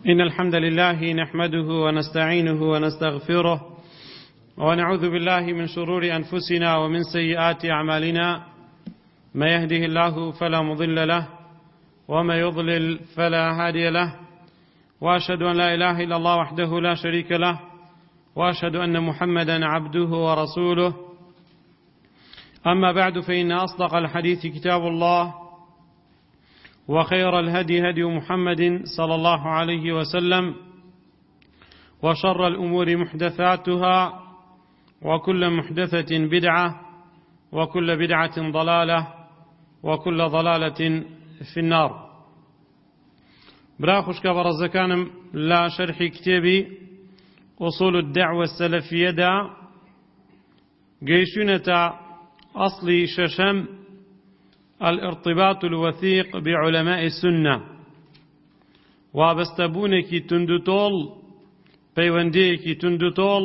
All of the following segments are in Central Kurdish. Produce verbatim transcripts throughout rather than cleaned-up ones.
إن الحمد لله نحمده ونستعينه ونستغفره ونعوذ بالله من شرور أنفسنا ومن سيئات أعمالنا ما يهده الله فلا مضل له وما يضلل فلا هادي له وأشهد أن لا إله إلا الله وحده لا شريك له وأشهد أن محمدا عبده ورسوله أما بعد فإن أصدق الحديث كتاب الله وخير الهدي هدي محمد صلى الله عليه وسلم وشر الأمور محدثاتها وكل محدثة بدعة وكل بدعة ضلالة وكل ضلالة في النار. براخش كبرزكانم لا شرح كتابي أصول الدعوة السلفية دا قيشونة أصل ششم الارتباط الوثيق بعلماء السنة وابستبونكي تندتول بيونديكي تندتول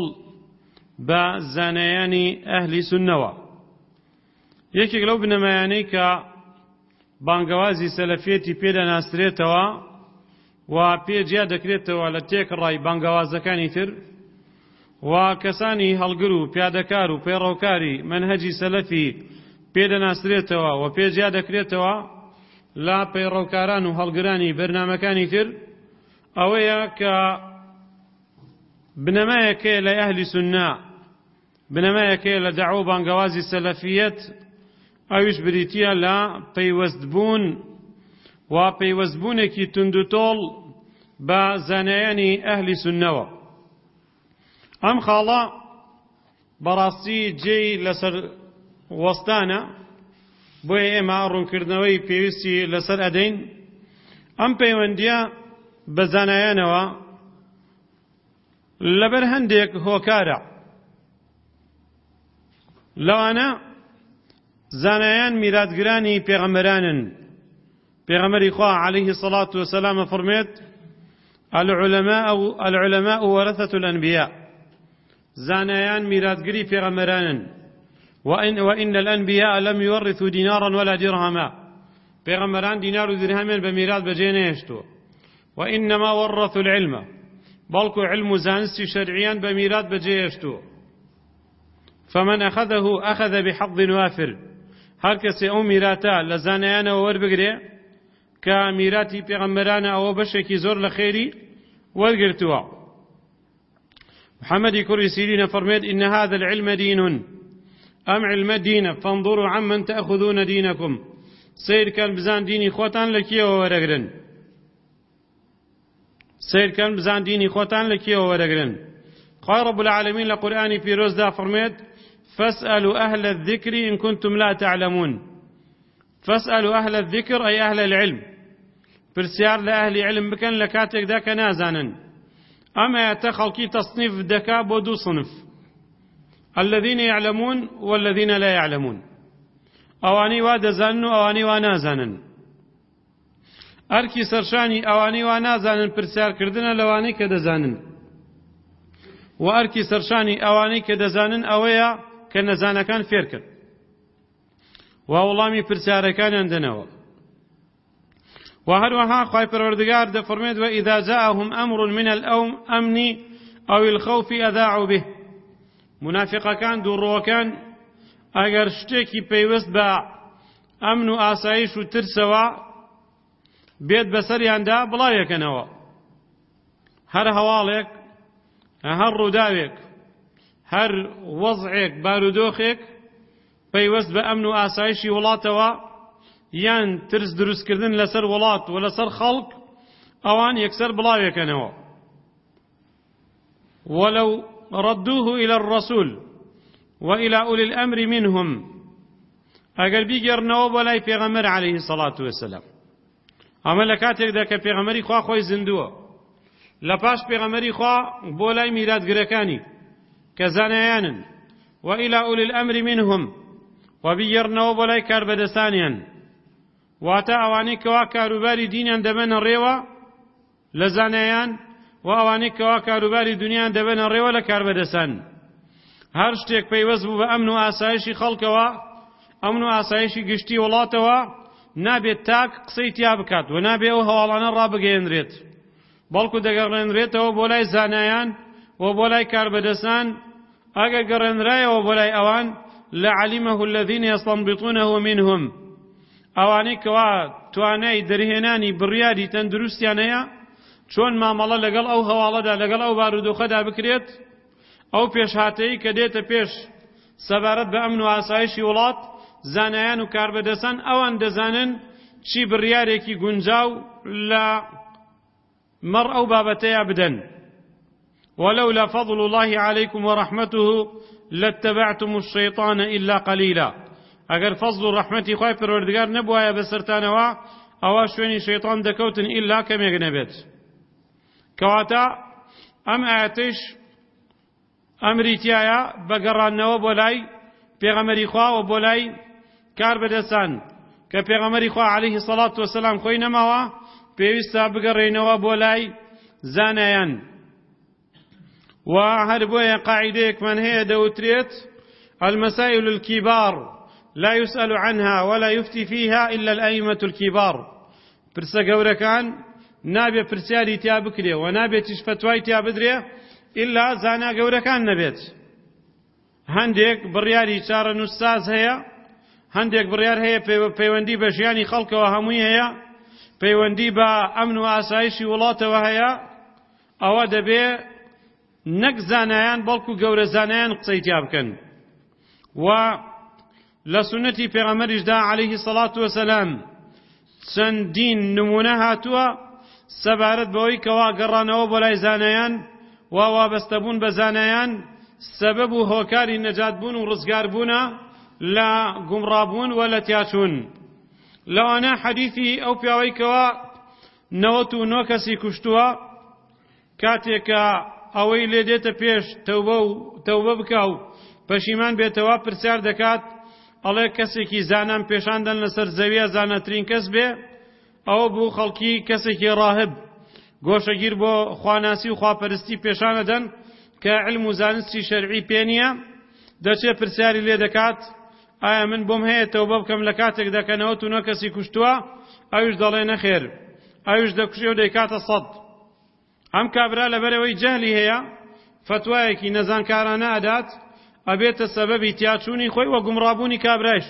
بزانياني أهل سنة يكي لو بنميانيك بانقوازي سلفيتي بيدا ناسريتوا وبيجيا دكريتوا لتيك الراي بانقوازكاني تر وكساني هالقرو بيادكارو بيروكاري منهجي سلفي پێدا ناسرێتەوە و پێجیا دەکرێتەوە لا پەیڕەوکاران و هەڵگرانی بەرنامەکانی تر ئەوەیە کە بنەمایەکەیە لە ئەهلی سوننا بنەمایەکەیە لە دەعوە بانگەوازی سەلەفیەت ئەویش بریتیە لە پەیوەستبوون و پەیوەستبوونێکی توندوتۆڵ بە زانایانی ئەهلی سوننەوە. ئەم خاڵە بەڕاستی جێی لەسەر وەستانە بۆیە ئێمە ڕوونکردنەوەی پێویستی لەسەر ئەدەین. ئەم پەیوەندیە بە زانایانەوە لەبەر هەندێک هۆکارە لەوانە زانایان میراتگرانی پێغەمبەرانن. پێغەمبەری خوا عەلەیهی السەڵاتو وەسەلام فەرمێت العولەماء وەرەثەة الأنبیاء، زانایان میراتگری پێغەمبەرانن. وإن, وإن الأنبياء لم يورثوا دينارا ولا درهما، پیغمبران دینار و درهمین بميراث بجينه يشتو. وإنما ورثوا العلم، بلكو علم زانستي شرعيا بميراث بجيه يشتو. فمن أخذه أخذ بحظ وافر، هر کسی او میراثا لزانیان ور بگره كميراثي پیغمبران او بشكي زور لخيري ورگرتوا. محمد كري سيرين فرميد إن هذا العلم دين أم علم دين فانظروا عمن تأخذون دينكم. سير كان بزان ديني خوتان لكي ورقرن سير كان بزان ديني خوتان لكي ورقرن قال رب العالمين لقرآن في روز دا فرميت فاسألوا أهل الذكر إن كنتم لا تعلمون. فاسألوا أهل الذكر أي أهل العلم، برسيار لأهل علم بكن لكاتك داك نازانا. أما يتخلقي تصنيف دكا بودو صنف، الذين يعلمون والذين لا يعلمون، أواني وادزانو أواني وانازانن. أركي سرشاني أواني وانازانن برسيار كردنا لواني كدزانن، وأركي سرشاني أواني كدزانن أويا كنزانا كان فيركن وأولامي برسيار كان عندنا. وهروها خواهي پروردگار ده فرميد وإذا جاءهم أمر من الأمن أو الخوف أذاعوا به. منافقەکان دووڕۆکان ئەگەر شتێکی پەیوەست بە ئەمن و ئاسایش و ترسەوە بێت بەسەریاندا بڵاوێکەنەوە. هەر هەواڵێک، هەر ڕووداوێک، هەر وەزعێک بارودۆخێک پەیوەست بە ئەمن و ئاسایشی وڵاتەوە یان ترس دروستکردن لەسەر وڵات و لەسەر خەڵک ئەوان یەکسەر بڵاوێکەنەوە. وەلەو ردوه إلى الرسول وإلى أولي الأمر منهم، أقل بيجر نواب ولا پیغمبر عليه الصلاة والسلام. أما لكاتك دا كپیغمبری خواه خواه زندوه لپاش پیغمبری خواه بولاي ميراد گرکانی كزانيان وإلى أولي الأمر منهم وبيجر نواب ولا كاربدستانيان واتا أواني كوا كاروباري دينيان دبن الريوة لزانيان و ئەوانەی کەوا کاروباری دنیایان دەبێنە ڕێوە لە کاربەدەستان. هەر شتێک پەیوەست بوو بە ئەمن و ئاسایشی خەڵکەوە، ئەمن و ئاسایشی گشتی وڵاتەوە نابێت تاک قسەی تیا بکات و نابێت ئەو هەواڵانە ڕابگەیەنرێت بەڵکو دەگەڕێنرێتەوە بۆ لای زانایان و بۆ لای کاربەدەستان ئەگەر گەڕێنرایەوە بۆ لای ئەوان لعلمه الذين يستنبطونه منهم ئەوانەی کەوا توانای دەرهێنانی بڕیاری تەندروستیان هەیە چۆن مامەڵە لەگەڵ ئەو هەواڵەدا لەگەڵ ئەو بارودۆخەدا بکرێت ئەو پێشهاتەیی کە دێتە پێش سەبارەت بە ئەمن و ئاسایشی وڵات زانایان و کاربەدەستان ئەوان دەزانن چی بڕیارێکی گونجاو لە مەڕ ئەو بابەتەیە بدەن ولولا فضل الله عليكم ورحمته لاتبعتم الشيطان إلا قليلا ئەگەر فەزل و ڕەحمەتی خوای پەروەردگار نەبوایە بەسەرتانەوە ئەوە شوێنی شەیطان دەکەوتن ئیلا کەمێک نەبێت کەواتە ئەم ئاەتەیش ئەمری تایە بەگەڕانەوە بۆ لای پێغەمبەری خوا و بۆ لای کاربەدەستان کە پێغەمبەری خوا عەلەیهی سەڵات وەسەلام خۆی نەماوە پێویستە بگەڕێنەوە بۆ لای زانایان و هەر بۆیە قاعیدەیەکمان هەیە دەوترێت المسائل الكبار لا يسأل عنها ولا يفتي فيها إلا الأئمة الكبار پرسە گەورەکان نابێ پرسیاری تیا بکرێ و نابێتیش فتوای تیا بدرێ ئللا زانا گەورەکان نەبێت هەندێک بڕیاری چارە نووساز هەیە هەندێک بڕیار هەیە پەیوەندی بە ژیانی خەڵکەوە هەمووی هەیە پەیوەندی بە ئەمن و ئاسایشی وڵاتەوە هەیە ئەوە دەبێ نەک زانایان بەڵکو گەورە زانایان قسەی تیا بکەن و لە سنەتی پێغەمبەریشدا عەلەیهی سەڵات وەسەلام چەندین نمونە هاتووە سەبارەت بەوەی کەوا گەڕانەوە بۆ لای زانایان و وابەستەبوون بە زانایان سەبەب و هۆکاری نەجاتبوون و ڕزگاربوونە لە گومڕابوون و لە تیاچوون لەوانە حەدیثی ئەو پیاوەی کەوا نەوەت و نۆ کەسی کوشتووە کاتێکە ئەوەی لێ دێتە پێش تەوبە و تەوبە بکە و پەشیمان بێتەوە پرسیار دەکات ئەڵێ کەسێکی زانام پێشاندن لەسەر زەویە زانەترین کەس بێ ئەوە بوو خەڵکی کەسێکی ڕاهب گۆشەگیر بۆ خواناسی و خواپەرستی پێشانەدەن کە علم و زانستی شەرعی پێ نییە دەچێت پرسیاری لێ دەکات ئایا من بۆم هەیە تەوبە بکەم لە کاتێک دەکەنەوە و نۆ کەسی کوشتووە ئەویش دەڵێ نەخێر ئەویش دەکوژێ و دەیکاتە سەد ئەم کابرا لەبەرەوەی جەهلی هەیە فتوایەکی نەزانکارانە ئەدات ئەبێتە سەبەبی تیاچوونی خۆی وە گومڕابوونی کابرایش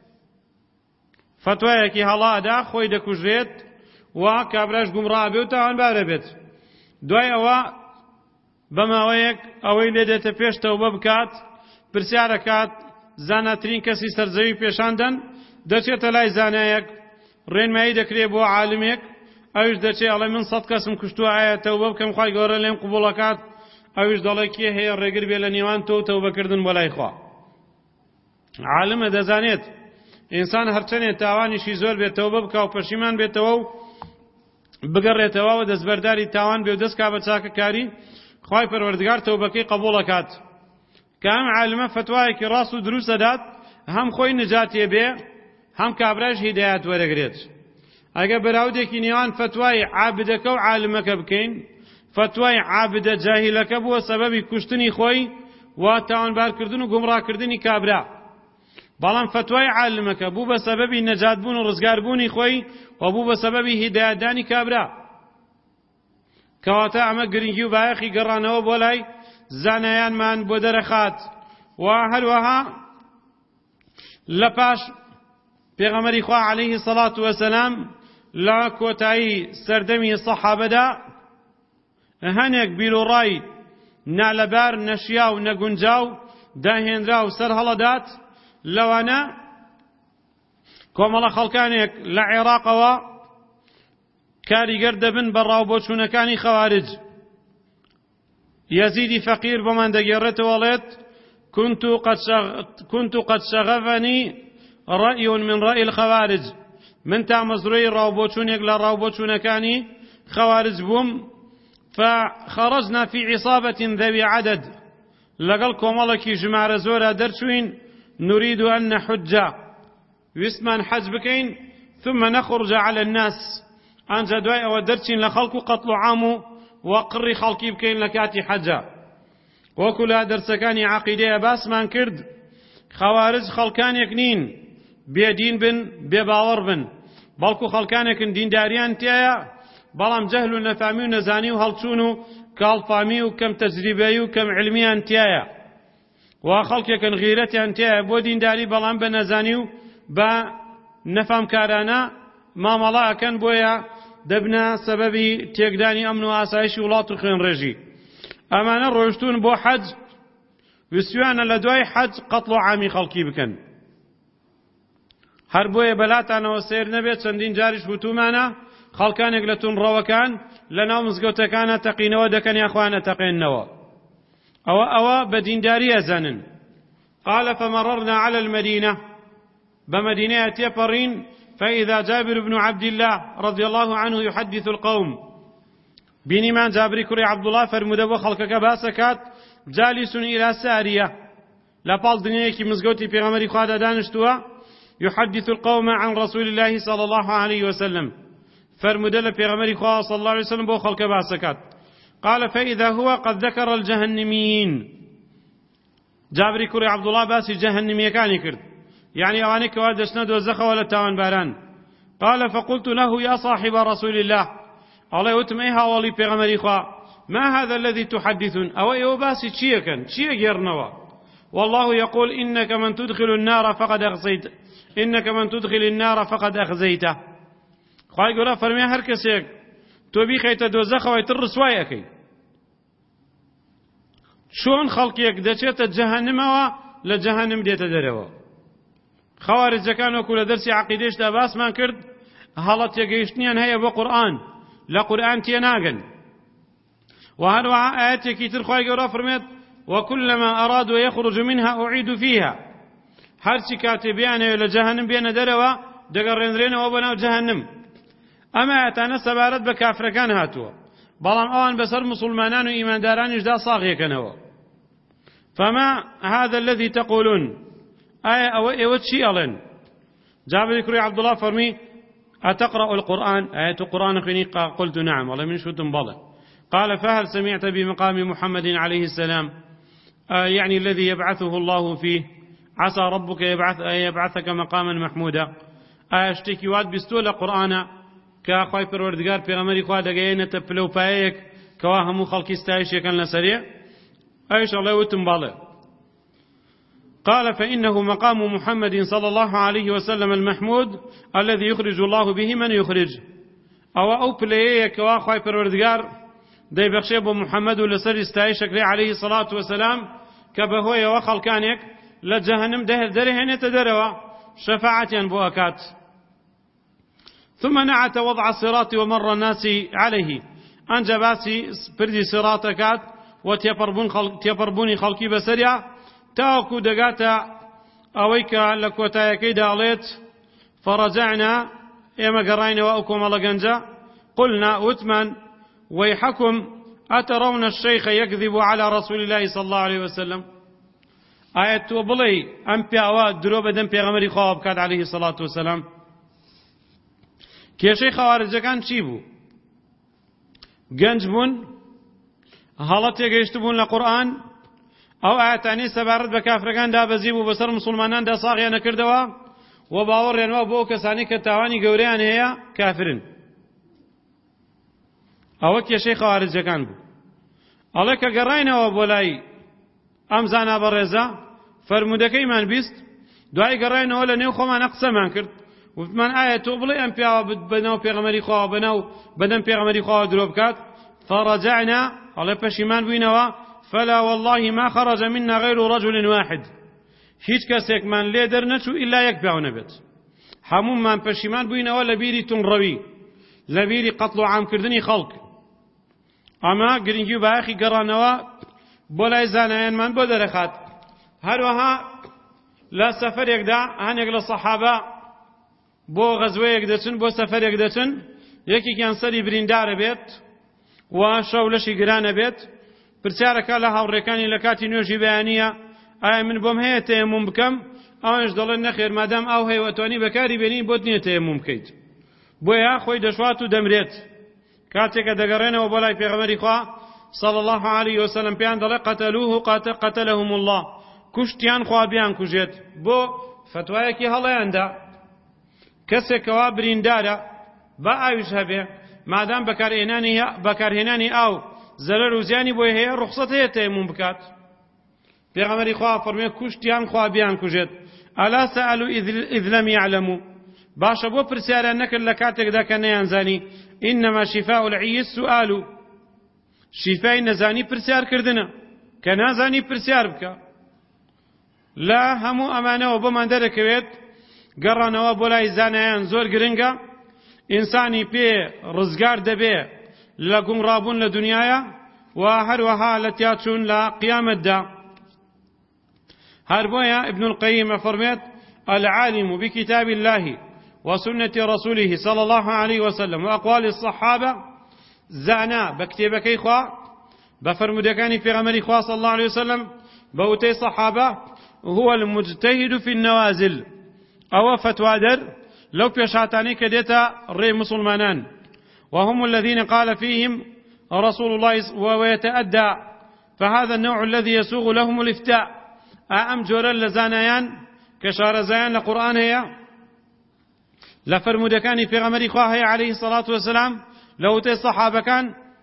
فتوایەکی هەڵا ئەدا خۆی دەکوژێت و کابراش گومڕا بێ و تاوانبارە بێت دوای ئەوە بەماوەیەک ئەوەی لێ دێتە پێش تەوبە بکات پرسیارەکات زاناترین کەسی سەرزەوی پێشاندن دەچێتە لای زانایەک ڕێنمایی دەکرێت بۆ عالمێک ئەویش دەچێت ئەڵێ من سەد کەسم کوشتووە ئایا تەوبە بکەم خوای گەورە لێم قبوڵەکات ئەویش دەڵێ کێ هەیە ڕێگر بێ لە نێوان تۆ و تەوبەکردن بۆ لای خوا عالمە دەزانێت ئینسان هەرچەنێ تاوانیشی زۆر بێت تەوبە بکە و پەشیمان بێتەوە و بگەڕێتەوە و دەستبەرداری تاوان بێ و دەست کا بە چاکەکاری خوای پەروەردگار تەوبەکەی قبوڵەکات کە ئەم عالمە فتوایەکی ڕاست و دروست دەدات هەم خۆی نجاتێ بێ هەم کابراش هیدایەت وەرەگرێت ئەگەر بەراودێکی نێوان فتوای عابدەکە و عالمەکە بکەین فتوای عابدە جاهیلەکە بووە سەبەبی کوشتنی خۆی و تاوانبارکردن و گومڕاکردنی کابرا بەڵام فتوای عالمەکە بوو بە سەبەبی نەجاتبوون و ڕزگاربوونی خۆی و بوو بە سەبەبی هیدایەتدانی کابرا کەواتە ئەمە گرنگی و بایەخی گەڕانەوە بۆ لای زانایانمان بۆ دەرەخات و هەروەها لە پاش پێغەمبەری خوا عەلەیهی سەڵات وەسەلام لە کۆتایی سەردەمی سەحابەدا هەنێک بیرۆڕای نالەبار نەشیا و نەگونجاو داهێنرا و سەر هەڵەدات لەوانە کۆمەڵە خەڵکانێک لە عێراقەوە کاریگەر دەبن بە ڕاوبۆچوونەکانی خەوارج یەزیدی فەقیر بۆمان دەگێڕێتەوە وەڵێت كنت قد شغفني رأي من رأي الخوارج من تامزروي ڕاوبۆچوونێک لە ڕاوبۆچوونەکانی خوارج بووم فخرجنا في عصابة ذوي عدد لقل كومالكي جمار زورا درشوين نريد أن نحج واسمان حج بكين ثم نخرج على الناس أنجا دواء ودرشين لخلق قتل عامو وقري خلقي بكين لكاتي حجا وكل درسكاني عقيدة باس من كرد خوارج خلقان يكنين بيدين بن بباور بن بلكو خلقان يكن دين داريان تيايا بەڵام جەهل و نەفامی و نەزانی و هەڵچوون و کاڵفامی و کەم تەجریبەیی و کەم علمیان تایە وا خەڵکێکن غیرەتیان تایە بۆ دینداری بەڵام بە نەزانی و بە نەفامکارانە مامەڵە ئەکەن بۆیە دەبنە سەبەبی تێکدانی ئەمن و ئاسایشی وڵات و خوێنڕێژی ئەمانە ڕۆیشتون بۆ حەج ویستیانە لە دوای حەج قەتڵ و عامی خەڵکی بکەن هەر بۆیە بەلاتانەوە سیر نەبێت چەندین جاریش وتومانە خەڵکانێک لە تونڕەوەکان لە ناو مزگەوتەکانە تەقینەوە دەکەن یاخوان نەتەقێننەوە ئەوە ئەوە بە دینداری ئەزانن قال فمررنا على المدينة بمدينة تيبرين فإذا جابر بن عبد الله رضي الله عنه يحدث القوم بيني من جابر كري عبد الله فرمودة خلقك باسكات جالس إلى سارية لبال دنياكي مزقوتي في غمري خادة دانشتوا يحدث القوم عن رسول الله صلى الله عليه وسلم فرمودة في غمري خادة صلى الله عليه وسلم بو خلق باسكات قال فإذا هو قد ذكر الجهنميين جابر كري عبد الله باسي جهنمي كان يكرد يعني أوانيك وادشنا دوزخ ولا تاوان باران قال فقلت له يا صاحب رسول الله الله يتم إيها ولي بيغمري خوا ما هذا الذي تحدثون أو إيو باسي تشيكا تشيك يرنوا والله يقول إنك من تدخل النار فقد أخزيت إنك من تدخل النار فقد أخزيته خواهي قولا فرمي هركسيك تو بي خيت دوزخ ويتر سوايكي شون خلقيك دچيت جهنم لجهنم ديت دروا خوارج كانوا كل درس عقيدش دا باس ما كرد هلط يقيشتنيان هيا بقرآن لا قرآن تيناغن وهذا آيات كتير خواهي قولا فرميت وكلما أرادوا يخرج منها أعيد فيها هرشي كاتبيان إلى جهنم بين دروا دقرين رين وبناو جهنم أما أتانا سبارت بكافر كان هاتوا بلان أوان بسر مسلمانان وإيمان داران إجدا صاغي كانوا فما هذا الذي تقولون آية أو إيوتشي ألين جابر كري عبد الله فرمي أتقرأ القرآن آية القرآن خني قلت نعم والله من شو تنبضه قال فهل سمعت بمقام محمد عليه السلام آه يعني الذي يبعثه الله فيه عسى ربك يبعث يبعثك مقاما محمودا آية اشتكي واد بستولة قرآن كأخوي پروردگار پیغمبري خوا دغينه ته پلو پايك كوا همو خلق استايش كان لسريع ايش الله وتنباله قال فإنه مقام محمد صلى الله عليه وسلم المحمود الذي يخرج الله به من يخرج او او بلاي كوا اخوي پروردگار دي بخشي ابو محمد لسر استايش عليه الصلاه والسلام كبهو يا خلقانك لجهنم ده درهنه تدروا شفاعه بوكات ثم نعت وضع الصراط ومر الناس عليه أنجا باسي بردي صراطكات وتيبربون خلق تيبربوني خلقي بسريع تاكو دقاتا أويك لكوتا يكيد عليت فرجعنا إما قرأينا وأكم الله جنجا قلنا أتمن ويحكم أترون الشيخ يكذب على رسول الله صلى الله عليه وسلم آية وبلي أمبي أواد دروب دم بيغمري خواب كاد عليه الصلاة والسلام کێشەی خەوارجەکان چی بوو؟ گەنج بوون، هەڵە تێگەیشت بوون لە قورئان، ئەو ئاەتانەی سەبارەت بە کافرەکان دابەزی بوو بەسەر موسڵماناندا ساغیان نەکردەوە و باوەڕیان وا بۆ ئەو کەسانی کە تاوانی گەورەیان هەیە کافرن. ئەوە کێشەی خەوارجەکان بوو. ئەڵێ کە گەڕاینەوە بۆ لای ئەم زانا بەڕێزە فەرموودەکەیمان بیست، دوای گەڕاینەوە لە نێو خۆمانە قسەمان کرد وتمان آية تقبلي أم بناو بيغمري خواه بناو بدن بيغمري خواه دروبكات فرجعنا على پشیمان بوینەوە فلا والله ما خرج منا غير رجل واحد هیچ کەسێک من لێ دەرنەچوو إلا یەک پیاو نەبێت هەموومان پەشیمان بووینەوە لە بیری تونڕەوی لە بیری قەتڵ و عامکردنی خەڵک ئەمە گرنگی و بایەخی گەڕانەوە بۆ لای زانایانمان بۆ دەرەخات هەروەها لە سەفەرێکدا هەنێک لە سەحابە بۆ غەزوەیەک دەچن بۆ سەفەرێک دەچن یەکێکیان سەری بریندارە بێت و شەو لەشی گرانە بێت پرسیارەکە لە هاوڕێکانی لە کاتی نوێژی بەیانیە ئایا من بۆم هەیە تەیەموم بکەم ئەوانش دەڵێن نەخێر مادام ئاو هەیە ئەتوانی بەکاری بێنی بۆت نییە تەیەموم بکەیت بۆیە خۆی دەشوات و دەمرێت کاتێکە دەگەڕێنەوە بۆ لای پێغەمبەری خوا صلى الله عليه وسلم پیان دەڵێ قەتەلوه قەتەلەهم الله کوشتیان خوا بیان کوژێت بۆ فتوایەکی هەڵەیاندا کەسێکەوە بریندارە بە ئاویش هەبێ مادام بەکارهێنانی بەکارهێنانی ئاو زەرەر و زیانی بۆی هەیە ڕوخسەت هەیە تەیەموم بکات. پێغەمبەری خوا فەرمووی کوشتیان خوا بیان کوژێت. ئەلا سەئەلوا ئیذ لەم یعلەموا، باشە بۆ پرسیاریان نەکرد لە کاتێکدا کە نەیانزانی. ئینەما شیفاء العی السؤال، شیفای نەزانی پرسیارکردنە، کە نازانی پرسیار بکە. لە هەموو ئەمانەوە بۆمان دەرەکەوێت گەڕانەوە بۆ لای زانایان زۆر گرنگە. ئینسانی پێ ڕزگار دەبێ لە گومڕابوون لە دنیاە و هەروەها لە تیاچوون لە قیامەتدا. هەر بۆیە ابن القیم فەرمێت العالم بكتاب الله وسنة رسوله صلى الله عليه وسلم وأقوال الصحابة زانا بكتابكي خوا بفرمودكاني في غمري خوا صلى الله عليه وسلم بوتي صحابة هو المجتهد في النوازل أو فتوادر لو بيشاتاني كديتا ري مسلمانان، وهم الذين قال فيهم رسول الله ويتأدى، فهذا النوع الذي يسوغ لهم الإفتاء. أم جورا لزانيان كشار زيان لقرآن هي لفرمودكاني في غمري خواه عليه الصلاة والسلام لو تي الصحابة كان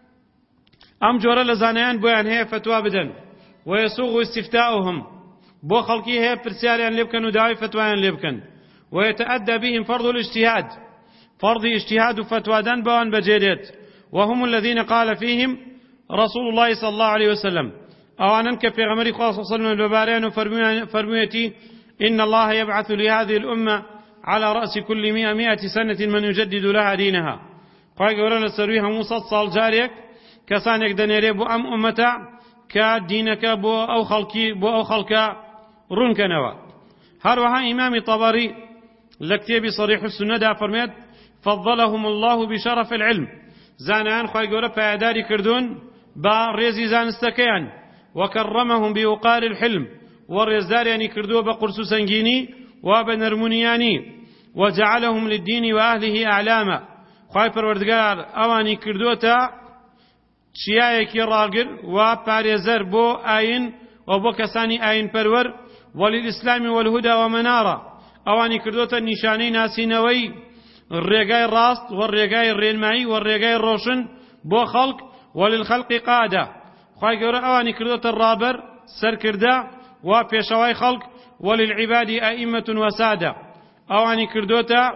أم جورا لزانيان بوان هي فتوى بدن ويسوغ استفتاؤهم بو خلقي هي برسياريان لبكن وداوي فتوان لبكن، ويتأدى بهم فرض الاجتهاد، فرض اجتهاد فتوى دان بوان بجيريت، وهم الذين قال فيهم رسول الله صلى الله عليه وسلم أوانن كفي غمري خاصة صلى الله عليه وسلم فرميتي إن الله يبعث لهذه الأمة على رأس كل مئة مئة سنة من يجدد لها دينها. قال قولنا لسرويها موسى صال جاريك كسانك دنيري بو أم أمتا كدينك بو أو خلقي بو أو خلقا رنك نوا. هروها إمام طبري لكتاب صريح السنة دا فرميت فضلهم الله بشرف العلم، زانان خواهي قولا فاعداري كردون با ريزي زانستكيان، وكرمهم بوقار الحلم، والرزدار يعني كردوا بقرسو سنجيني وبنرمونياني، وجعلهم للدين وأهله أعلاما. خواهي پروردگار اواني كردوتا شيايكي راقر وپاريزر بو آين وبو كساني آين پرور وللإسلام والهدى ومنارة، اواني كردوتا نشاني ناسينوي الرقاي الراست والرقاي الريلمعي والرقاي الروشن بو خلق وللخلق قادة. خواهي قورا اواني كردوتا الرابر سر كردا وبيشواي خلق وللعباد أئمة وسادة، اواني كردوتا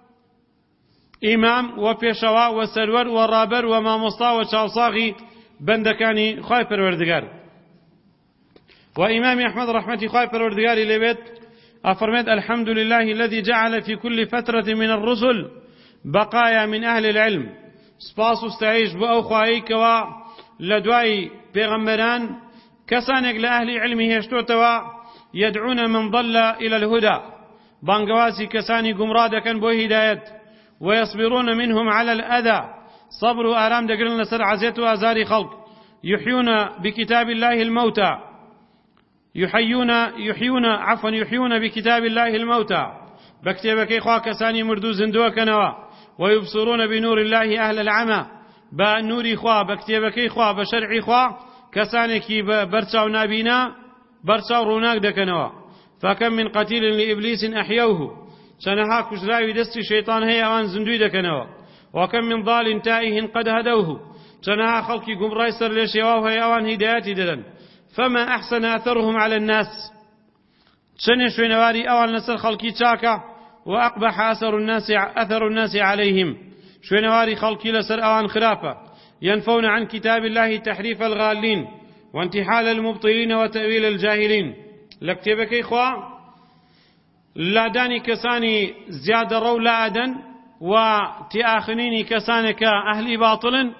إمام وبيشوا وسرور ورابر وماموستا وشاوصاغي بندكاني خواهي پروردگار. وإمام أحمد رحمة خواهي پروردگار لبيت أفرمت الحمد لله الذي جعل في كل فترة من الرسل بقايا من أهل العلم. سپاس استعيش بأو خواهي كوا لدواي پیغمبران كسانك لأهل علمه يشتوتوا يدعون من ضل إلى الهدى، بانقواسي كساني قمرادا كان بو هداية، ويصبرون منهم على الأذى، صبر آرام دقرن لسر عزيت وأزاري خلق، يحيون بكتاب الله الموتى، يحيون يحيون عفوا يحيون بكتاب الله الموتى، بكتبك إخوة كساني مردو زندوة كنوا، ويبصرون بنور الله أهل العمى، بنور إخوة بكتبك إخوة بشرع إخوة كسانك برساو نابينا برساو روناك دكنوا. فكم من قتيل لإبليس أحيوه، شنها كجراوي دستي شيطان هي أوان زندوي دكنوا. وكم من ضال تائه قد هدوه، شنها خلقي قم رايسر لشيواه هي أوان هداياتي دلن. فما أحسن أثرهم على الناس، شنش نواري أوان نسر خلقي تاكا، وأقبح أثر الناس أثر الناس عليهم، شوينواري خلقي لسر أوان خرافة، ينفون عن كتاب الله تحريف الغالين وانتحال المبطلين وتأويل الجاهلين. لكتبك إخوة لا داني كساني زيادة رو لا أدن وتآخنيني كسانك أهلي باطل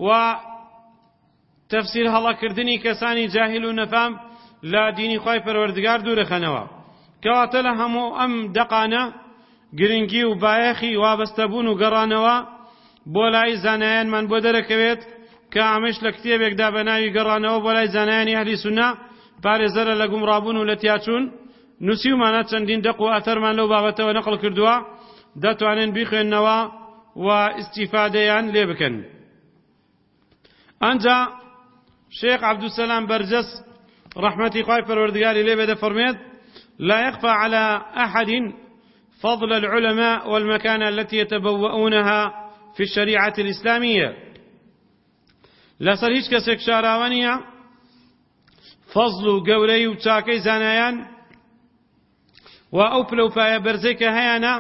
وتفسير هلا كردني كساني جاهل نفام لا ديني خواي پروردگار دور خنوا كواتل همو أم دقانا گرنگی و بایخی وابستبون و گرانوا بولای زانایان من بودرکوید که عمش لکتیبک دا بناوی گرانوا بولای زانایانی اهلی سنة پارێزەرە لە گومڕابوون و لە تیاچوون نووسیومانە چەندین دەق و ئەثەرمان لەو بابەتەوە نەقڵ کردووە، دەتوانن بیخوێننەوە و ئیستیفادەیان لێ بکەن. ئەنجا شێخ عەبدوسەلام بەرجەس ڕەحمەتی خوای پەروەردگاری لێ بێ دەفەرمێت لا يخفى على أحد فضل العلماء والمكانة التي يتبوؤونها في الشريعة الإسلامية لسر هیچ کەسێک شاراوە نییە فەزڵ و گەورەی و چاکەی زانایان و ئەو پلەپایە بەرزەی کە هەیەە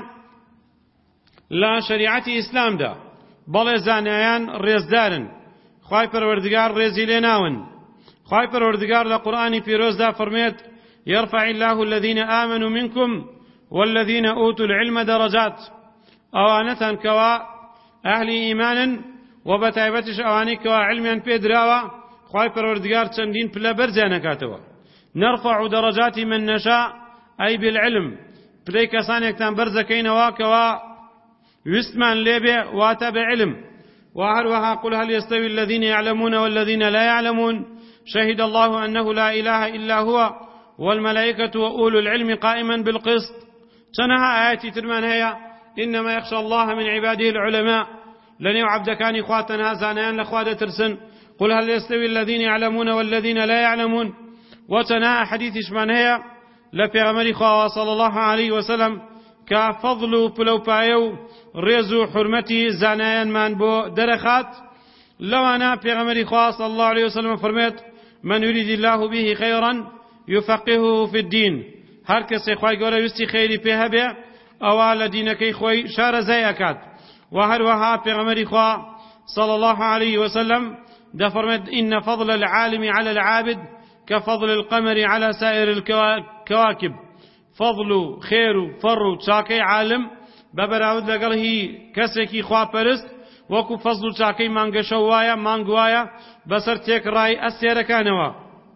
لە شەریعەتی ئیسلامدا بەڵێ زانایان ڕێزدارن خوای پەروەردگار ڕێزی لێ ناون خوای پەروەردگار لە قورئانی پیرۆزدا فەرمێت يرفع الله الذين آمنوا منكم والذين أوتوا العلم درجات ئەوانەتان کەوا ئەهلی ئیمانن و بەتایبەتیش ئەوانەی کەوا علمیان پێدراوە خوای پەروەردگار چەندین پلە بەرزیان ئەکاتەوە نرفع درجات من نشاء أي بالعلم پلەی کەسانێکتان بەرزەکەینەوە کەوا ویستمان لێبێ واتە بەعلم وهروها قل هل يستوي الذين يعلمون والذين لا يعلمون شهد الله أنه لا إله إلا هو والملائكة وأولو العلم قائما بالقسط تنها آياتي ترمان هي إنما يخشى الله من عباده العلماء لن يعبد كان إخواتنا زانيان لأخوات ترسن قل هل يستوي الذين يعلمون والذين لا يعلمون وتنها حديث شمان هي لبيغمر خواه صلى الله عليه وسلم كفضل بلو بايو ريزو حرمتي زانيان من بو درخات لو أنا بيغمر خواه صلى الله عليه وسلم فرميت من يريد الله به خيرا يفقهه في الدين هر کسی خوای گەورە ویستی خێری پێ هەبێ ئەوە لە دینەکەی خۆی شارەزای ئەکات و هەروەها پێغەمبەری خوا صلى الله عليه وسلم دەفەرمێت إن فضل العالم على العابد كفضل القمر على سائر الكواكب فضل خير فر چاکەی عالم بەبەراورد لەگەڵ هی کەسێکی خواپەرست وەکو فەزل و چاکەی مانگەشە وایە مانگ وایە بەسەر تێکڕای ئەستێرەکانەوە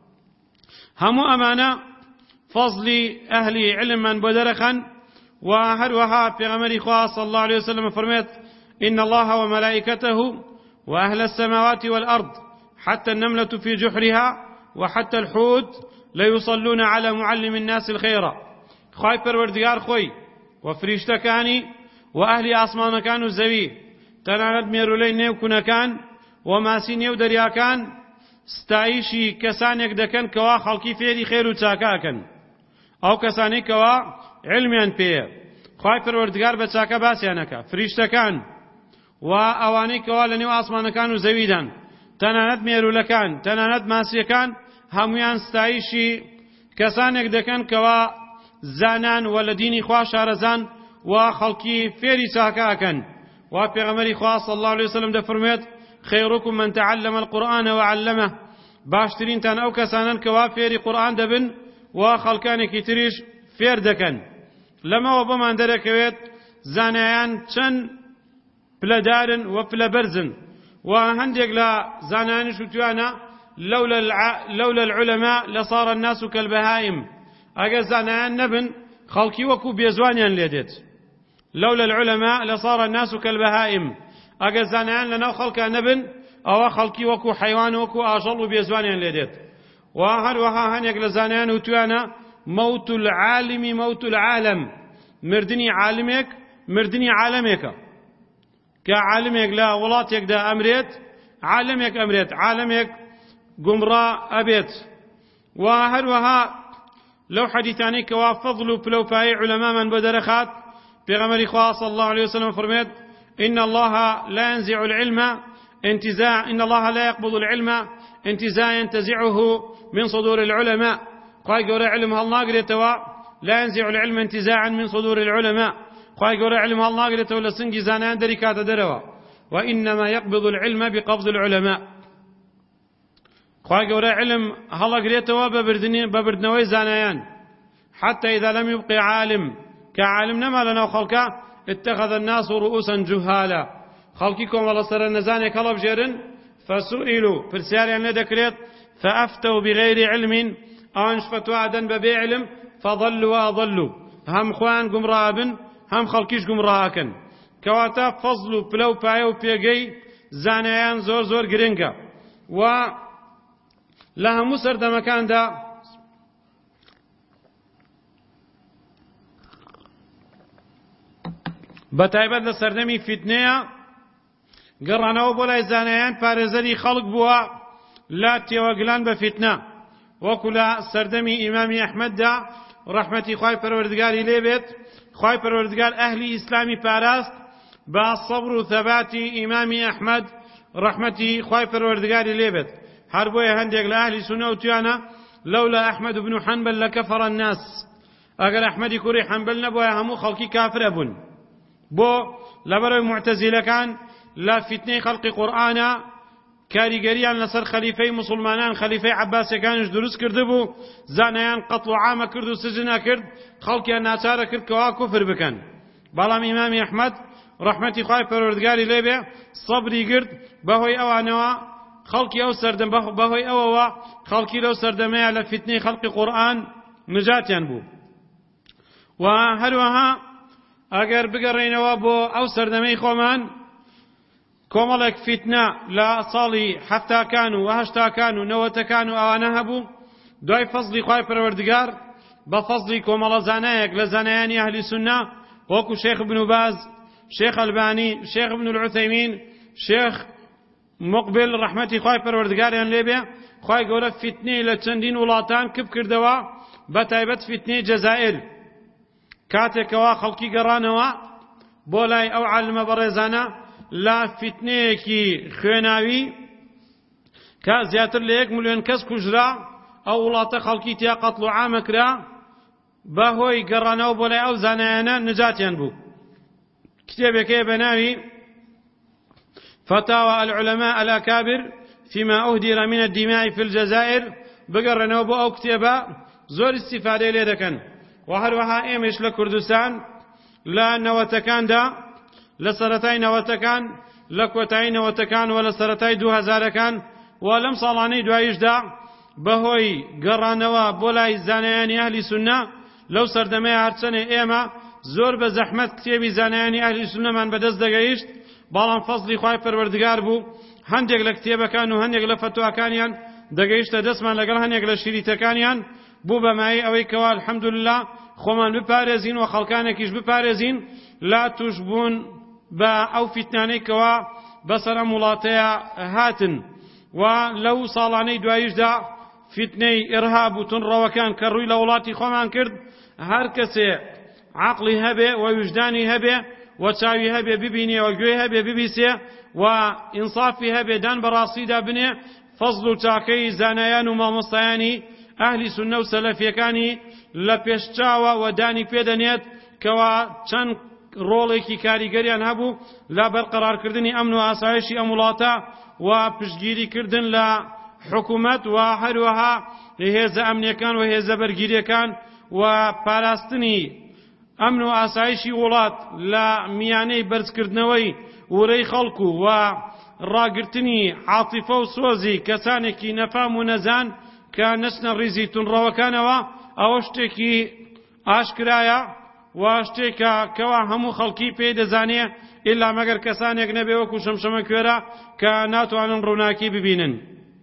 هەموو ئەمانە فضلی ئەهلی علممان بۆ دەرەخەن و هەروەها پێغەمبەری خوا صلى الله عليه وسلم فرمێت إن الله وملائكته وأهل السماوات والأرض حتى النملة في جحرها وحتى الحوت ليصلون على معلم الناس الخير خواي پروردگار خوي وفريشتكاني وأهل أسمان كانوا الزوي تنالد ميرولي نيو كنكان وماسي نيو درياكان ستایشی کەسانێک دەکەن کەوا خەڵکی فێری خێر و چاکاکەن ئەو کەسانەی کەوا علمیان پێیە خوای پەروەردگار بە چاکە باسییانەکە فریشتەکان و ئەوانەی کەوا لە نێو ئاسمانەکان و زەویدان تەنانەت مێرولەکان تەنانەت ماسیەکان هەمویان ستایشی کەسانێک دەکەن کەوا زانان و لە دینی خوا شارەزان و خەڵکی فێری چاکاکەن و پێغەمبەری خوا صلی الله عليه وسلم دەفەرمێت خيركم من تعلم القرآن وعلمه باشترين تان أو كسانا كوا فيري قرآن دبن وخلقاني كتريش فير دكن لما وبما دركويت زانيان چن بلا دارن وبلا برزن وهندق لا زانيان شتوانا لولا الع... لولا العلماء لصار الناس كالبهائم أجا زانيان نبن خلقي وكو بيزوانيان ليدت لولا العلماء لصار الناس كالبهائم ئەگە زانایان لەناو خەڵکە نەبن ئەوە خەڵکی وەکو حەیوان وەکو ئاژەڵ و بێزوانیان لێ دێت و هەروەها هەنێک لە زانایان وتویانە مەوت العالمی مەوت العالم مردنی عالمێک مردنی عالمێکە کە عالمێک لە وڵاتێکدا ئەمرێت عالمێک ئەمرێت عالمێک گومڕا ئەبێت و هەروەها لەو حەدیثانەی کەوا فەضل و پلەپایی عولەمامان بۆ دەرەخات پێغەمبەری خوا صلی الله عليه وسلم فەرمێت إن الله لا ينزع العلم انتزاع إن الله لا يقبض العلم انتزاع ينتزعه من صدور العلماء خواهي قول علم الله قريتوا لا ينزع العلم انتزاعا من صدور العلماء خواهي قول علم الله قريتوا لسنجي زانان دركات دروا وإنما يقبض العلم بقبض العلماء خواهي قول علم الله قريتوا ببردنوي زانيان حتى إذا لم يبقي عالم كعالم نما لنا خلقه اتخذ الناس رؤوسا جهالا خلقكم والله سر النزاني كلب جيرن فسئلوا فرسياريان لدكريت فأفتوا بغير علم أنش فتواعدا ببي علم فضلوا وأضلوا هم خوان قمرابن هم خلقيش قمراكن كواتا فضلوا بلو بايو بيجي زانيان زور زور جرينكا و لها مسر دا مكان دا بەتایبەت لە سەردەمی فیتنەیە گەڕانەوە بۆ لای زانایان پارێزەری خەڵک بووە لە تێوەگلان بە فیتنە وەکو لە سەردەمی ئیمامی ئەحمەددا ڕەحمەتی خوای پەروەردگاری لێبێت خوای پەروەردگار ئەهلی ئیسلامی پاراست با سەبر و ثەباتی ئیمامی ئەحمەد ڕەحمەتی خوای پەروەردگاری لێبێت هەر بۆیە هەندێک لە ئەهلی سونە وتیانە لەولا ئەحمەد بن حەنبەل لەکەفەڕە الناس ئەگەر ئەحمەدی کوڕی حەنبەل نەبووە هەموو خەڵکی کافرە بوون بۆ لەبەرەوەی موعتەزیلەکان لە فیتنەی خەڵقی قورئانە کاریگەریان لەسەر خەلیفەی موسڵمانان خەلیفەی عەباسیەکانیش دروست کردبوو زانایان قەتڵ و عامە کرد و سجنە کرد خەڵکیان ناچارە کرد کەوا کوفر بکەن بەڵام ئیمامی ئەحمەد ڕەحمەتی خوای پەروەردگاری لێبێ سەبری کرد بەهۆی ئەوانەوە خەڵکی ئەو سەردەم بەهۆی ئەوەوە خەڵکی لەو سەردەمەیە لە فیتنەی خەڵقی قورئان نجاتیان بوو و هەروەها ئەگەر بگەڕێنەوە بۆ ئەو سەردەمەی خۆمان کۆمەڵێک فیتنە لە ساڵی حەفتاکان و هەشتاکان و نەوەتەکان و ئەوانە هەبوو دوای فەزلی خوای پەروەردگار بە فەزلی کۆمەڵە زانایەک لە زانایانی ئەهلی سونە وەکو شێخ ابن باز شێخ ئەلبانی شێخ ابن العوثەیمین شێخ مقبل ڕەحمەتی خوای پەروەردگاریان لێبێ خوای گەورە فیتنەی لە چەندین وڵاتان کب کردەوە بە تایبەت فیتنەی جەزائیر کاتێکەوە خەڵکی گەڕانەوە بۆ لای ئەو عالمە بەڕێزانە لە فیتنەیەکی خوێناوی کە زیاتر لە یەک ملیۆن کەس کوژرا ئەو وڵاتە خەڵکی تیا قەتڵ و عامە کرا بەهۆی گەڕانەوە بۆ لای ئەو زانایانە نجاتیان بوو کتێبێکەیە بە ناوی فتاوى العلماء الأكابر فيما أهدر من الدماء في الجزائر بقرنوا بو أو كتابا زور استفادة ليدكن وهروها إيمش لكردستان لا نواتكان دا لسرتاي نواتكان لكوتاي نواتكان ولا سرتاي دو هزار كان ولم صالاني دوايش دا بهوي قرنوا بولاي زانياني أهل سنة لو سردمي هرچنه إيما زور بزحمت كتابي زانياني أهل سنة من بدز دقايشت باڵام فەزلی خوای پەروەردگار بوو هەندێک لە کتێبەکان و هەندێک لە فتواکانیان دەگەیشتە دەستمان لەگەڵ هەندێک لە شریتەکانیان بوو بەمایی ئەوەی کەوا الحەمدولله خۆمان بپارێزین و خەڵکانێکیش بپارێزین لا توش بوون بە ئەو فیتنانەی کەوا بەسەر ئەم وڵاتەیە هاتن و لەو ساڵانەی دواییشدا فیتنەی ئێرهاب و تونڕەوەکان کە ڕووی لە وڵاتی خۆمان کرد هەر کەسێ عەقڵی هەبێ و وجدانی هەبێ وچاوی هەبێ ببینێ و گوێ هەبێ ببیسێ و ئینصافی هەبێ دان بەڕاستیدا بنێ فەزڵ و چاکەی زانایان و مامۆستایانی ئەهلی سونە و سەلەفیەکانی لە پێشچاوە و دانی پێدەنێت کەوا چەند ڕۆڵێکی کاریگەریان هەبوو لە بەرقەرارکردنی ئەمن و ئاسایشی ئەم وڵاتە و پشتگیریکردن لە حکوومەت و هەروەها هێزە ئەمنیەکان و هێزە بەرگیریەکان و پاراستنی ئەمن و ئاسایشی وڵات لە میانەی بەرزکردنەوەی وورەی خەڵکو و ڕاگرتنی عاتیفە و سۆزی کەسانێکی نەفام و نەزان کە نەچنە ڕیزی تونڕەوەکانەوە ئەوە شتێکی ئاشکرایە و شتێکە کەوا هەموو خەڵکی پێی دەزانێ ئیلا مەگەر کەسانێک نەبێ وەکو شەمشەمە کوێرە کە ناتوانن ڕووناکی ببینن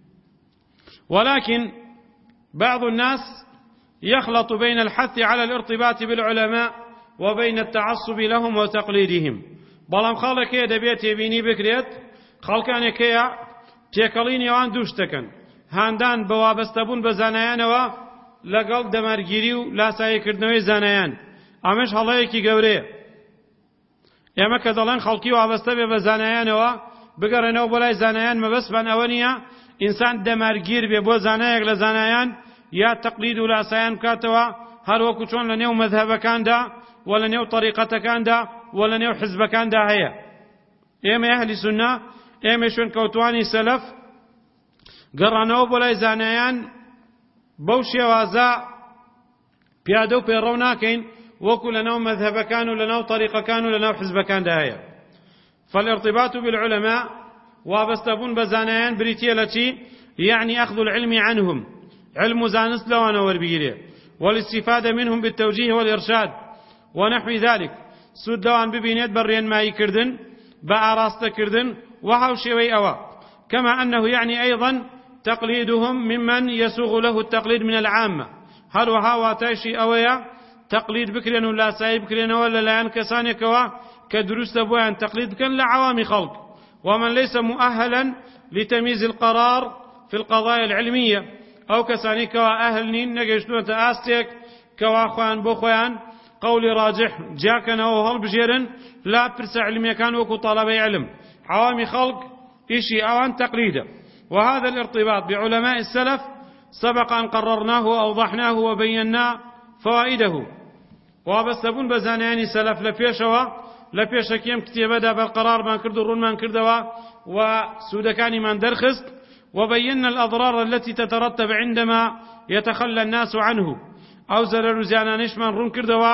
ولكن بعض الناس يخلط بين الحث على الارتباط بالعلماء وبين التعصب لهم وتقليدهم بەڵام خەڵێکەیە دەبێت تێبینی بکرێت خەڵکانێکەیە تێکەڵینی ئەوان دووشتەکەن هاندان بە وابەستەبوون بە زانایانەوە لەگەڵ دەمەرگیری و لاساییکردنەوەی زانایان ئەمەش هەڵەیەکی گەورەیە ئێمە کە دەڵێن خەڵکی وابەستە بێ بە زانایانەوە بگەڕێنەوە بۆ لای زانایان مەبەستمان ئەوە نییە ئینسان دەمەرگیر بێ بۆ زانایەک لە زانایان یا تەقلید و لاسایان بکاتەوە هەر وەکو چۆن لە نێو مەذهەبەکاندا و لە نێو طەریقەتەکاندا و لە نێو حزبەکاندا هەیە ئێمە ئەهلی سونە ئێمە شوێن کەوتوانی سەلەف گەڕانەوە بۆ لای زانایان بەو شێوازە پیادە و پێڕەو ناکەین وەکو لە ناو مەذهەبەکان و لە ناو طەریقەکان و لە ناو حزبەکاندا هەیە فالارتباط بالعلماء وابەستەبوون بە زانایان بریتیە لە چی يعني أخذ العلم عنهم علم زانست لوانا وربيري والاستفادة منهم بالتوجيه والإرشاد ونحو ذلك سود لوان ببينيت برين ماي كردن بأراست كردن وهو شوي أوا كما أنه يعني أيضا تقليدهم ممن يسوغ له التقليد من العامة هل وها واتاشي أويا تقليد بكرين ولا سايب بكرين ولا لا ينكسان كوا كدروس بوان تقليد كان لعوام خلق ومن ليس مؤهلا لتمييز القرار في القضايا العلمية أو كساني كوا أهل نين نجشتون تأستيك كوا خوان بو خوان قولي راجح جاكنا وهل بجيرن لا برس علمي كان وكو طلب علم عوامي خلق إشي أوان تقليده. وهذا الارتباط بعلماء السلف سبق أن قررناه وأوضحناه وبينا فوائده. وابستبون بزانياني سلف لفيشوا لفيش كيم كتيبة دا بالقرار من كردو رون من كردوا وسودكاني من درخست، وبينا الأضرار التي تترتب عندما يتخلى الناس عنه أو زرر زيانانش من رون كردوا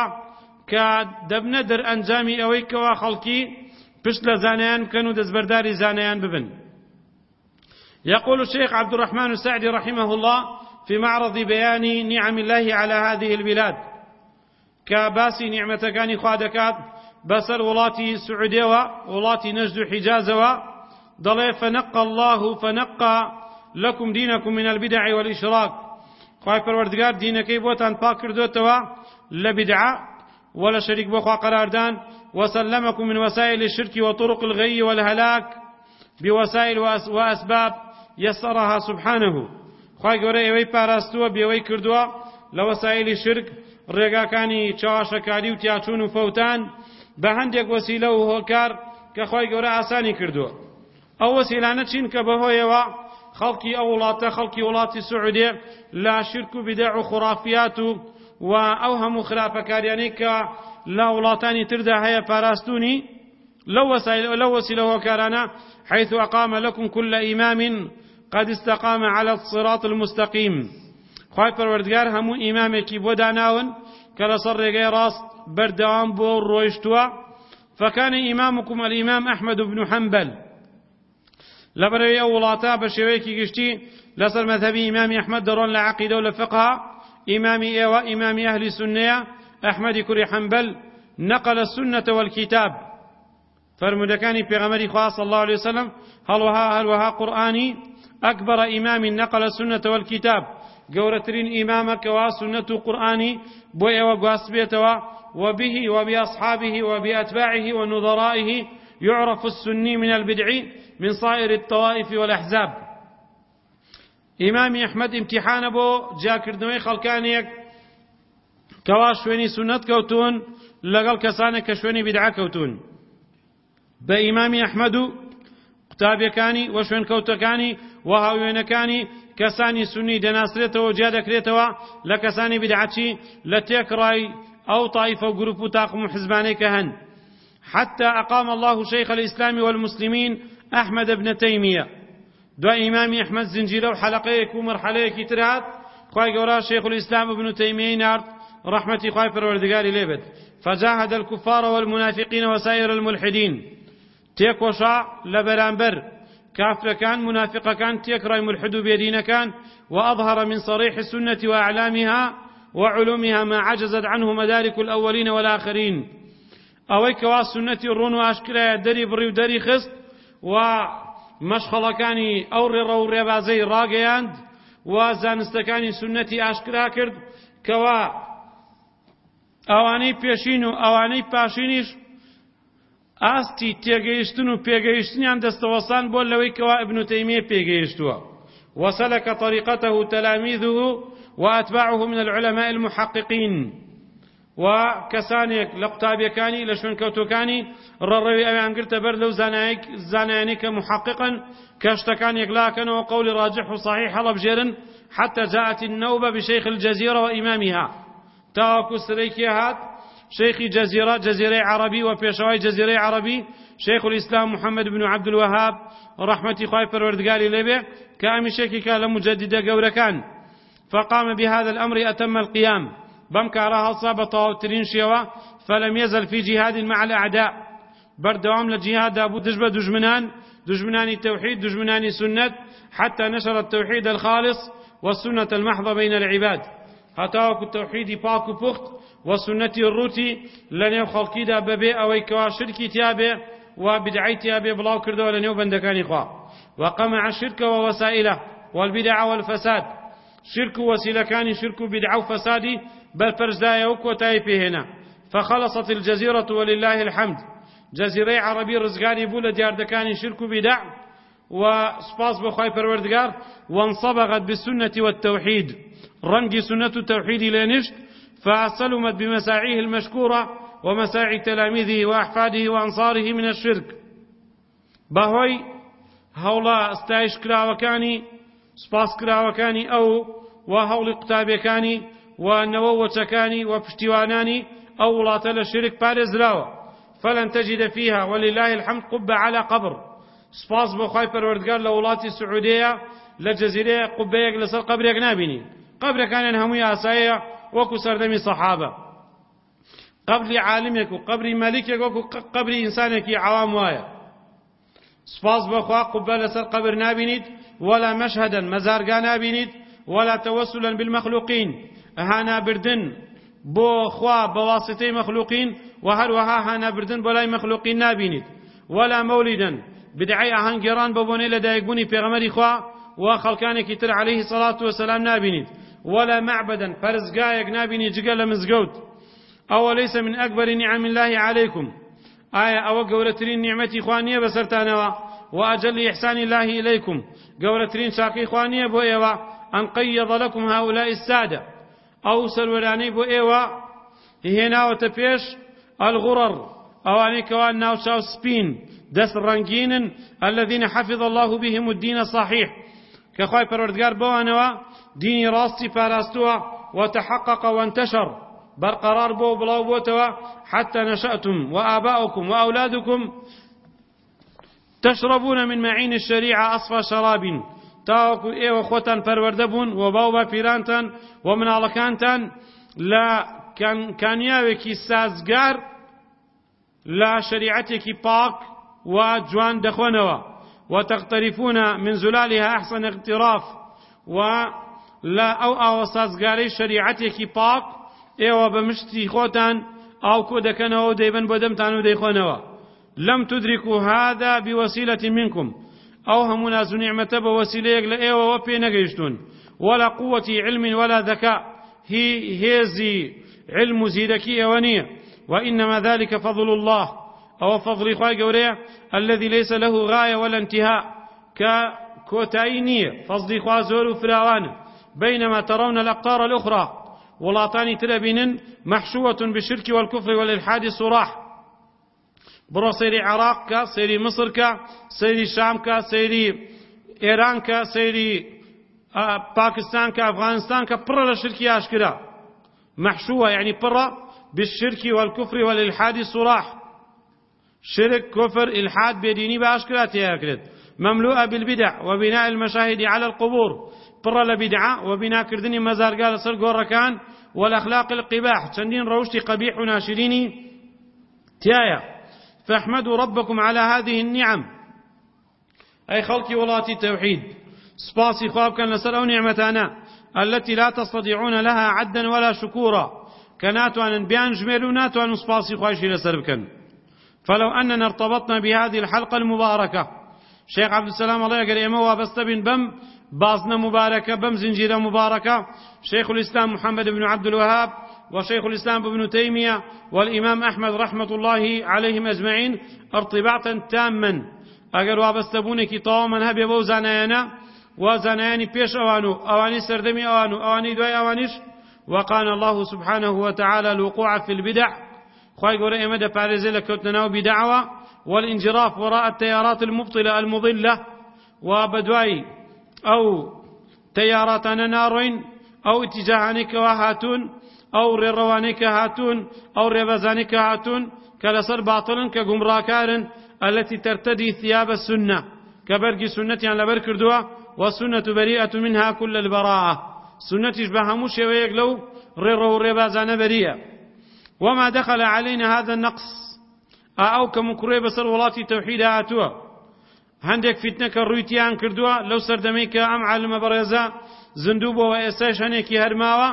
كدبندر أنجامي أويكوا خلقي بشل زانيان كانوا دزبرداري زانيان ببن. يقول الشيخ عبد الرحمن السعدي رحمه الله في معرض بيان نعم الله على هذه البلاد كباسي نعمة كان خادكات بسر ولاتي سعودية ولاتي نجد حجازة ضلي فنقى الله فنقى لكم دينكم من البدع والإشراك. خواهي پروردگار دينكي بوتان باكر دوتوا لبدعة ولا شريك بوخوا قراردان، وسلمكم من وسائل الشرك وطرق الغي والهلاك بوسائل وأسباب يسرها سبحانه. خواهي قوري اوي پاراستوا بيوي كردوا لوسائل الشرك ڕێگاکانی چاواشەکاری و تیاچون و فەوتان بە هەندێک وەسیلە و هۆکار کە خۆی گەورە ئاسانی کردووە. ئەو وەسیلانە چین کە بەهۆیەوە خەڵکی ئەو وڵاتە خەڵکی وڵاتی سعودێ لا شرک و بیدع و خوڕافیات و و ئەو هەموو خراپەکاریانەی کە لە وڵاتانی تردا هەیە پاراستونی لەو وەسیلە هۆکارانە حيث أقام لكم كل إمام قد استقام على الصراط المستقيم. خواهی پروردگار همو امامێکی بۆ داناون کە لەسەر ڕێگەی ڕاست بەردەوام بۆ ڕۆیشتووە. فكان إمامكم الإمام أحمد بن حنبل لبروي أولاتا بشويكي قشتي لسر مذهبي إمام أحمد درون لعقيدة ولفقها إمامي إيوة إمام أهل السنة أحمد كري حنبل نقل السنة والكتاب فرمدكاني بيغمري خاص الله عليه وسلم هل وها هل وها قرآني أكبر إمام نقل السنة والكتاب قورترين إمامك وسنة قرآني بوئي وقواس بيتوا وبه وبأصحابه وبأتباعه ونظرائه يعرف السني من البدعي من صائر الطوائف والأحزاب. إمام أحمد امتحان بو جاكردنوي خلقانيك كواشويني سنة كوتون لقل كسانك شويني بدعا كوتون. بإمام أحمد قتابيكاني وشوين كوتكاني وهاوينكاني كساني سني دناسرته وجادكريته لكساني بدعتي لتكراي أو طائفة وجروب تاقم حزباني كهن. حتى أقام الله شيخ الإسلام والمسلمين أحمد بن تيمية دو إمام أحمد زنجيرة وحلقيك ومرحلة كترات خواهي قورا شيخ الإسلام ابن تيمية نارد رحمتي خواهي پروردگاري ليبت فجاهد الكفار والمنافقين وسائر الملحدين تيك وشاع لبرانبر كافر كان منافق كان تيك راي ملحد بيدين كان وأظهر من صريح السنة وأعلامها وعلومها ما عجزت عنه مدارك الأولين والآخرين. أويك والسنة الرون وأشكرا دري بري ودري خست ومشخلكاني أوري رو ريبازي راقياند وزانستكاني سنتي أشكرا كرد كوا أواني بيشينو أواني باشينيش ئاستی تێگەیشتن و پێگەیشتنیان دەستەوەسان بۆ لەوەی کەوا ئیبن تەیمیە پێگەیشتووە. وسلك طريقته تلاميذه وأتباعه من العلماء المحققين وكسانيك لقطابيكاني لشون كوتوكاني رروي أبيان قلت بر لو زانانيك محققا كاشتكانيك لكن وقول راجح صحيح لبجيرن حتى جاءت النوبة بشيخ الجزيرة وإمامها تاكو سريكيهات شيخ جزيرة جزيرة عربي وبيشواي جزيرة عربي شيخ الإسلام محمد بن عبد الوهاب رحمتي خواهي پروردگاري لبه كامي شيخي كان مجدد قوركان. فقام بهذا الأمر أتم القيام بمكارها صابة وترين شيوا فلم يزل في جهاد مع الأعداء بردوام لجهاد أبو دجبة دجمنان دجمنان التوحيد دجمنان سنة حتى نشر التوحيد الخالص والسنة المحضة بين العباد هتاوك التوحيد باكو بخت والسنة الروتي لن يخل كده ببي أو يكوا شركي تيابه وبدعي تيابه بلاو كرده ولن يوبندكان إخوة. وقمع الشرك ووسائله والبدع والفساد شرك وسيلة كان شرك بدعة وفسادي بل فرزدايا وكوتاي هنا. فخلصت الجزيرة ولله الحمد جزيرة عربي رزقاني بولة ديار دكان شرك بدع وسباس بخواي پروردگار وانصبغت بالسنة والتوحيد رنجي سنة التوحيد لنشت فسلمت بمساعيه المشكورة ومساعي تلاميذه وأحفاده وأنصاره من الشرك بەهۆی هەوڵە ستایش کراوەکانی سپاس کراوەکانی ئەو و هەوڵی قوتابیەکانی و نەوە وەچەکانی و پشتیوانانی ئەو وڵاتە لە شرک پارێزراوە فلن تجد فيها ولله الحمد قبة على قبر سپاس بۆ خوای پەروەردگار لە وڵاتی سعودەیە لە جەزیرەیە قوبەیەک لەسەر قەبرێک نابینی قەبرەکانیان هەمووی ئاساییە وەکو سەردەمی سەحابە قەبری عالمێک و قەبری مەلیکێک وەکو قەبری ئینسانێکی عەوام وایە سپاس بەخوا قوبە لەسەر قەبر نابینیت ولا مەشهەدەن مەزارگا نابینیت ولا تەوەسولا بالمەخلوقین هانابردن بۆ خوا بەواسطەی مەخلوقین و هەروەها هانابردن بۆ لای مەخلوقین نابینیت ولا مەولیدەن بدعەی ئاهەنگێڕان بە بۆنەی لەدایکبوونی پێغەمبەری خوا و خەڵکانێکی تر عەلەیهی سەڵات وەسەلام نابینیت ولا معبەدەن پەرستگایەک نابینیت جگە لە مزگەوت ئەوە لەیسە من ئەکبەر نعم الله عەلەیکم ئایا ئەوە گەورەترین نیعمەتی خوا نییە بەسەرتانەوە و ئەجەل ئیحسانی الله ئیلەیکم گەورەترین چاکەی خوا نییە بۆ ئێوە ئەن قەیەض لەکم هەؤولاء السادە ئەو سەروەرانەی بۆ ئێوە هێناوەتە پێش الغرر ئەوانەی کەوا ناوچاو سپین دەست ڕەنگینن الذين حفظ الله بهم الدين الصحيح کە خوای پەروەردگار بۆوانەوە دینی ڕاستی پاراستووە وتحقق وانتشر برقرار بو بلاو بوتوا حتى نشأتم وآباؤكم وأولادكم تشربون من معين الشريعة أصفى شراب تاوكو إيوة خوتان فروردبون وباوبا فيرانتان ومن علكانتان لا كان كانياوكي سازگار لا شريعتكي باق وجوان دخونوا وتقترفون من زلالها أحسن اغتراف ولا أو أو سازگاري شريعتكي باق ئێوە بە مشتی خۆتان ئاوکۆ دەکەنەوە و دەیبن بۆ دەمتان و دەیخۆنەوە لەم تدركوا هذا بوسيلة منكم ئەو هەموو ناز و نیعمەتە بە وەسیلەیەک لە ئێوەوە پێ نەگەیشتون ولا قوة علم ولا ذكاء هي هێزی علم و زیرەکی ئێوە نییە وإنما ذلك فضل الله أو فضل خوای گەورەیە الذي ليس له غاية ولا انتهاء کە کۆتایی نییە فەزلی خوا زۆر و فراوانە بينما ترون الأقطار الأخرى وڵاتانی ترە بینن محشوة بالشرك والكفر والإلحاد صراح بڕۆ سەیری عێراق کە سەیری مصر کە سەیری شام کە سەیری ئێران کە سەیری پاکستان کە ئەفغانستان کە پڕە لە شرکی ئاشکرا محشوة يعني پڕە بالشرك والكفر والإلحاد صراح شرك كفر إلحاد بيديني بأشكرا تياكرت مملوءة بالبدع وبناء المشاهد على القبور پڕە لە بیدعە و بیناکردنی مەزارگا لەسەر گۆڕەکان والأخلاق القباح چەندین ڕەوشتی قەبیح و ناشرینی تایە فاحمدوا ربكم على هذه النعم أي خلقي ولاتي توحيد سپاسی خوا بکەن لەسەر ئەو نیعمەتانە التي لا تستطيعون لها عدا ولا شكورا کە ناتوانن بیان ژمێر و ناتوانن سپاسی خواشی لەسەر بکەن فلو أننا ارتبطنا بهذه الحلقة المباركة شيخ عبد السلام الله يقول إما وابست بن بم بازنا مباركة بم زنجيرة مباركة شيخ الإسلام محمد بن عبد الوهاب وشيخ الإسلام ابن تيمية والإمام أحمد رحمة الله عليهم أجمعين ارتباطا تاما أقر وابستبونك طواما هبي بو زانيانا وزانياني بيش أوانو أواني سردمي أوانو أواني دوي أوانيش وقال الله سبحانه وتعالى الوقوع في البدع خواهي قولي إمدى باريزي لكوتنا بدعوة والانجراف وراء التيارات المبطلة المضلة وبدواي أو تياراتنا نارين أو اتجاهانك وهاتون أو روانك هاتون أو ربزانك هاتون كالسر باطلا كقمراكار التي ترتدي ثياب السنة كبرق سنة على بركردوا والسنة بريئة منها كل البراءة سنة تشبه مشي ويقلو ررو ربازان بريئة وما دخل علينا هذا النقص أو كمكروي بسر ولاتي توحيد هاتوا هەندێک فتنەکە ڕوویتیان کردووە لەو سەردەمەی کە ئەم عالمە بەڕێزە زندوو بۆەوە ئێستاش هەنێکی هەرماوە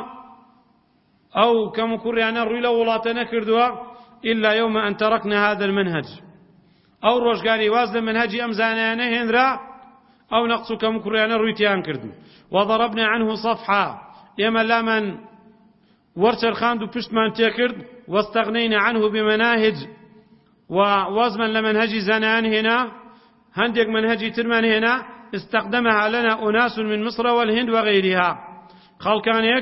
ئەو کەم و کوڕیانە ڕووی لە وڵاتە نەکردووە إلا يوم أن تركنا هذا المنهج ئەو ڕۆژگاری واز لە منهەجی ئەم زانایانە هێنرا ئەو نەقص و کەم و کوڕیانە ڕوویتیان کردو وضربنا عنه صفحا ئێمە لامان وەرچەرخاند و پشتمان تێکرد واستغنينا عنه بمناهج ووازما لە منهەجی زانایان هێنا هندق منهجي ترمان هنا استخدمها لنا أناس من مصر والهند وغيرها خلقانيك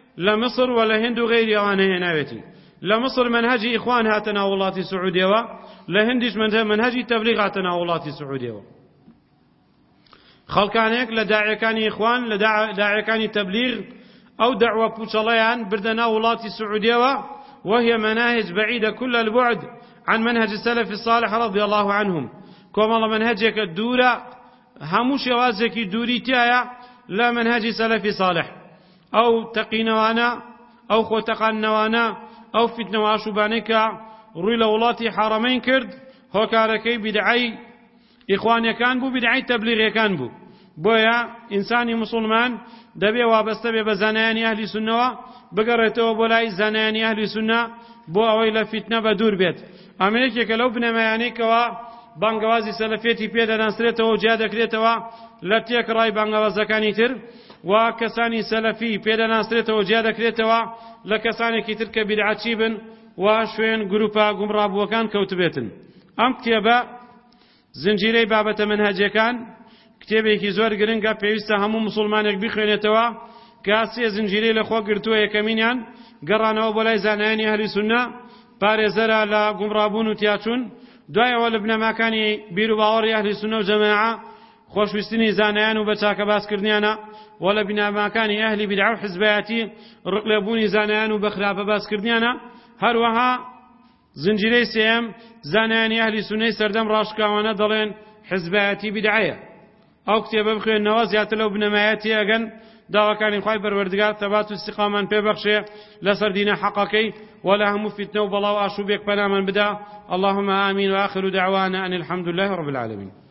لە مصر و لە هند و غەیری ئەوانە هێناوێتی. لە مصر منهجی ئیخوان هاتە ناو وڵاتی سعودیەوە، لە هندیش منهجی تەبلیغ هاتە ناو وڵاتی سعودیەوە. خەڵکانێک لە داعیەکانی ئیخوان لە داعیەکانی تەبلیغ ئەو دەعوە پوچەڵەیان بردە ناو وڵاتی سعودیەوە، وهي مناهج بعيدة كل البعد عن منهج السلف الصالح رضي الله عنهم. كما منهجك الدورة هموش يوازك دوري تايا لا منهج سلف صالح أو تقينوانا أو خوتقانوانا أو فتنة واشوبانك روي لولاتي حرمين كرد هو كاركي بدعي إخواني كان بو بدعي تبليغي كان بو بويا إنساني مسلمان دەبێ وابەستە بێ بە زانایانی ئەهلی سوننەوە بگەڕێتەوە بۆ لای زانایانی ئەهلی سوننە بۆ ئەوەی لە فیتنە بە دوور بێت. ئەمە یەکێکە لەو بنەمایانەیەکەوە بانگەوازی سەلەفێتی پێدەناسرێتەوە و جیا دەکرێتەوە لە تێکڕای بانگەوازەکانی تر، و کەسانی سەلەفی پێدەناسرێتەوە جیا دەکرێتەوە لە کەسانێکی تر کە بیدعەتی بن و شوێن گروپە گومڕابووەکان کەوتبێتن. ئەم کتێبە زنجیرەی بابەتە منهەجەکان کتێبێکی زۆر گرنگە، پێویستە هەموو مسلمانێک بخوێنێتەوە کە سێ زنجیرەی لە خۆ گرتووە. یەکەمینیان گەڕانەوە بۆ لای زانایانی ئەهلی سوننە، پارێزەرە لە گومڕابوون و تیاچوون. دوایەوە لە بنەماکانی بیر و باوەڕی ئەهلی سوننە و جەماعە خۆشویستنی زانایان و بە چاکە باسکردنیانە، و لە بنەماکانی ئەهلی بیدعە و حیزبایەتی ڕقلێبوونی زانایان و بە خراپە باسکردنیانە. هەروەها زنجیرەی سێەم زانایانی ئەهلی سوننەی سەردەم ڕاشکاوانە دەڵێن حیزبایەتی بیدعەیە. ئەو کتێبە بخوێنەوە زیاتر لەو بنەمایەتی ئەگەن داواکانی خوای پەروەردگار تەبات و استیقامان پێبەخشێ لەسەر دینە حەقەکەی و لە هەموو فیتنە و بەڵاو ئاشوبێک پەنامان بدا. اللهم آمین و آخر دعوانا أن الحمد لله رب العالمين.